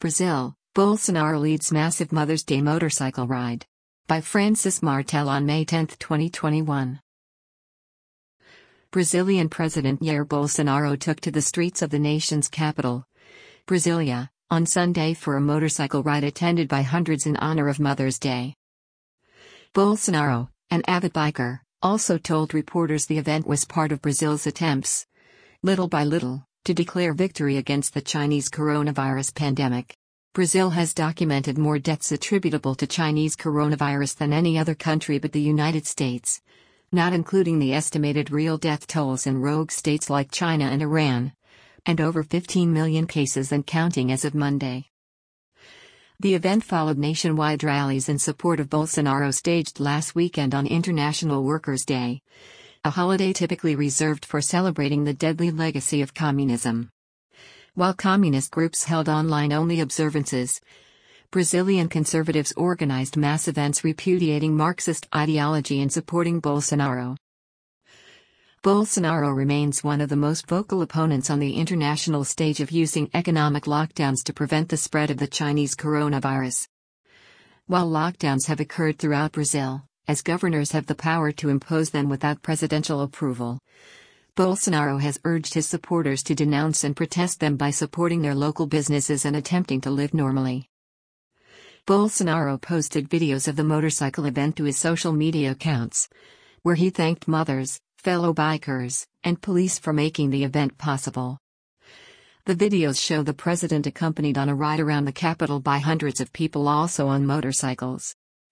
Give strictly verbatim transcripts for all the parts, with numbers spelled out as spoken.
Brazil, Bolsonaro leads massive Mother's Day motorcycle ride. By Francis Martel on May tenth, twenty twenty-one. Brazilian President Jair Bolsonaro took to the streets of the nation's capital, Brasilia, on Sunday for a motorcycle ride attended by hundreds in honor of Mother's Day. Bolsonaro, an avid biker, also told reporters the event was part of Brazil's attempts, little by little, to declare victory against the Chinese coronavirus pandemic. Brazil has documented more deaths attributable to Chinese coronavirus than any other country but the United States, not including the estimated real death tolls in rogue states like China and Iran, and over fifteen million cases and counting as of Monday. The event followed nationwide rallies in support of Bolsonaro staged last weekend on International Workers' Day, a holiday typically reserved for celebrating the deadly legacy of communism. While communist groups held online-only observances, Brazilian conservatives organized mass events repudiating Marxist ideology and supporting Bolsonaro. Bolsonaro remains one of the most vocal opponents on the international stage of using economic lockdowns to prevent the spread of the Chinese coronavirus. While lockdowns have occurred throughout Brazil, as governors have the power to impose them without presidential approval, Bolsonaro has urged his supporters to denounce and protest them by supporting their local businesses and attempting to live normally. Bolsonaro posted videos of the motorcycle event to his social media accounts, where he thanked mothers, fellow bikers, and police for making the event possible. The videos show the president accompanied on a ride around the capital by hundreds of people also on motorcycles.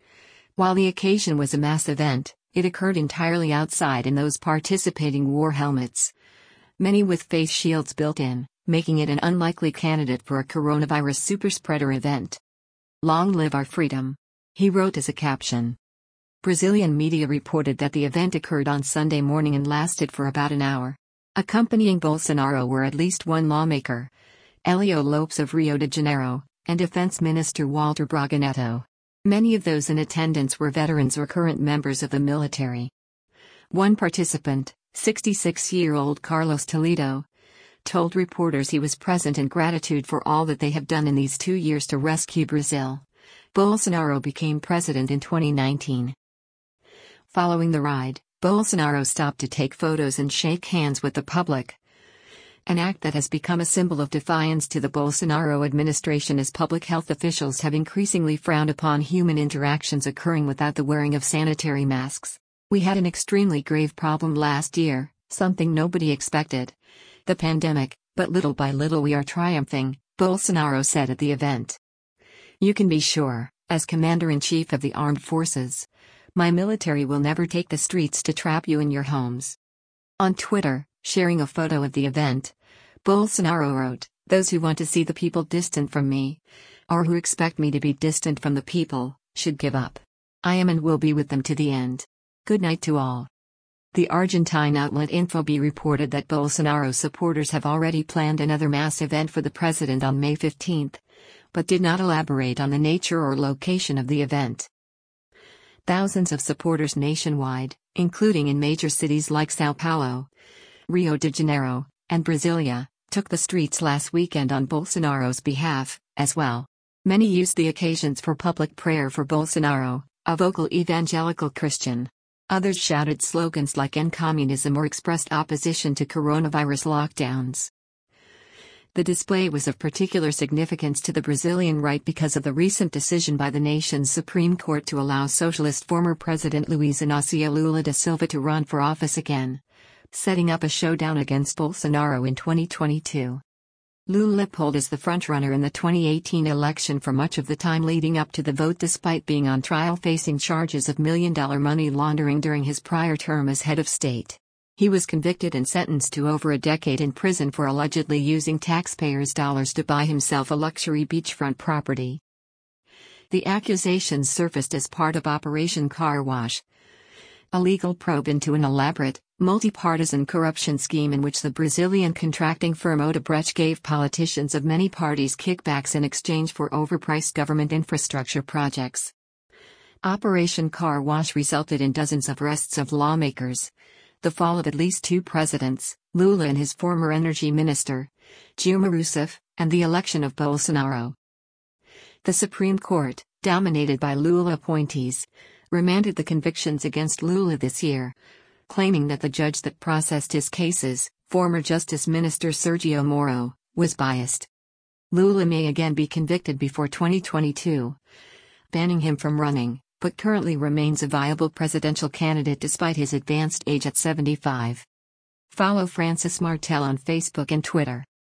While the occasion was a mass event, it occurred entirely outside and those participating wore helmets, many with face shields built in, making it an unlikely candidate for a coronavirus superspreader event. "Long live our freedom," he wrote as a caption. Brazilian media reported that the event occurred on Sunday morning and lasted for about an hour. Accompanying Bolsonaro were at least one lawmaker, Hélio Lopes of Rio de Janeiro, and Defense Minister Walter Braga Neto. Many of those in attendance were veterans or current members of the military. One participant, sixty-six-year-old Carlos Toledo, told reporters he was present in gratitude for all that they have done in these two years to rescue Brazil. Bolsonaro became president in twenty nineteen. Following the ride, Bolsonaro stopped to take photos and shake hands with the public, an act that has become a symbol of defiance to the Bolsonaro administration as public health officials have increasingly frowned upon human interactions occurring without the wearing of sanitary masks. "We had an extremely grave problem last year, something nobody expected, the pandemic, but little by little we are triumphing," Bolsonaro said at the event. "You can be sure, as Commander-in-Chief of the Armed Forces, my military will never take the streets to trap you in your homes." On Twitter, sharing a photo of the event, Bolsonaro wrote, "Those who want to see the people distant from me, or who expect me to be distant from the people, should give up. I am and will be with them to the end. Good night to all." The Argentine outlet Infobae reported that Bolsonaro supporters have already planned another mass event for the president on May fifteenth, but did not elaborate on the nature or location of the event. Thousands of supporters nationwide, including in major cities like São Paulo, Rio de Janeiro, and Brasilia, took the streets last weekend on Bolsonaro's behalf, as well. Many used the occasions for public prayer for Bolsonaro, a vocal evangelical Christian. Others shouted slogans like "End Communism" or expressed opposition to coronavirus lockdowns. The display was of particular significance to the Brazilian right because of the recent decision by the nation's Supreme Court to allow socialist former President Luiz Inácio Lula da Silva to run for office again, setting up a showdown against Bolsonaro in twenty twenty-two. Lula polled as the frontrunner in the twenty eighteen election for much of the time leading up to the vote despite being on trial facing charges of million-dollar money laundering during his prior term as head of state. He was convicted and sentenced to over a decade in prison for allegedly using taxpayers' dollars to buy himself a luxury beachfront property. The accusations surfaced as part of Operation Car Wash, a legal probe into an elaborate, multi-partisan corruption scheme in which the Brazilian contracting firm Odebrecht gave politicians of many parties kickbacks in exchange for overpriced government infrastructure projects. Operation Car Wash resulted in dozens of arrests of lawmakers, the fall of at least two presidents, Lula and his former energy minister, Dilma Rousseff, and the election of Bolsonaro. The Supreme Court, dominated by Lula appointees, remanded the convictions against Lula this year, claiming that the judge that processed his cases, former Justice Minister Sergio Moro, was biased. Lula may again be convicted before twenty twenty-two, banning him from running, but currently remains a viable presidential candidate despite his advanced age at seventy-five. Follow Francis Martel on Facebook and Twitter.